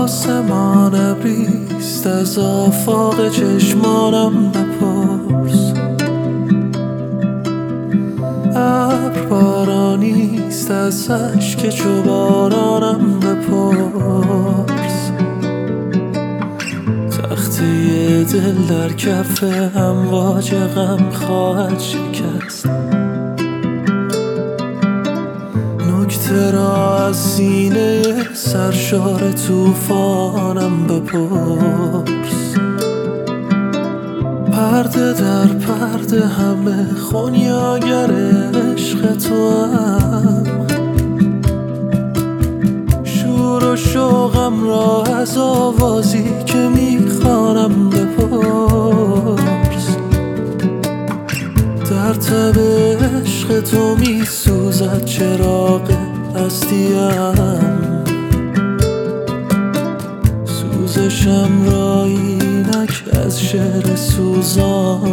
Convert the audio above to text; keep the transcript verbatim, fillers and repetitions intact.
آسمان ابریست، از آفاق چشمانم بپرس. ابر بارانیست، از اشک چو بارانم بپرس. تخته دل در کف امواج غم خواهد شکست. نکته را از سینه سرشار توفانم بپرس. پرده در پرده همه خونیاگر عشق تو هم. شور و شوقم را از آوازی که میخوانم بپرس. در تب عشق تو میسوزد چراغ هستیم. سوزشم را اینک از شعر سوزان